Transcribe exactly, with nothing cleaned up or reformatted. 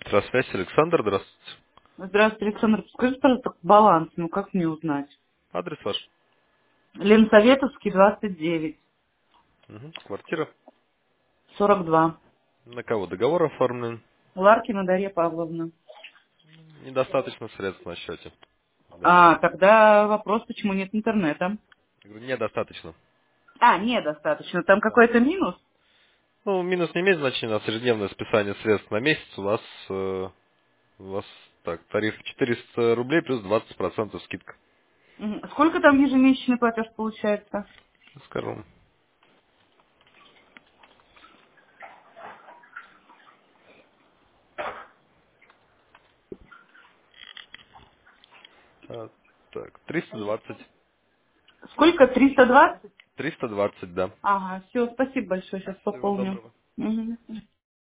Электросвязь, Александр, здравствуйте. Здравствуйте, Александр. Скажите, пожалуйста, баланс, ну как мне узнать? Адрес ваш? Ленсоветовский, двадцать девять, Мгм. Квартира. сорок два. На кого договор оформлен? Ларкина Дарья Павловна. Недостаточно средств на счете. А, Даже. тогда вопрос, почему нет интернета? Я говорю, недостаточно. А, недостаточно. Там Да. какой-то минус? Ну, минус не имеет значения, у нас ежедневное списание средств на месяц. У вас, э, у вас так, тариф четыреста рублей плюс двадцать процентов скидка. Мгм. Сколько там ежемесячный платеж получается? Скажу. А, так, триста двадцать. Сколько? триста двадцать? триста двадцать, да. Ага, все, спасибо большое, сейчас Всего пополню. доброго. Мгм.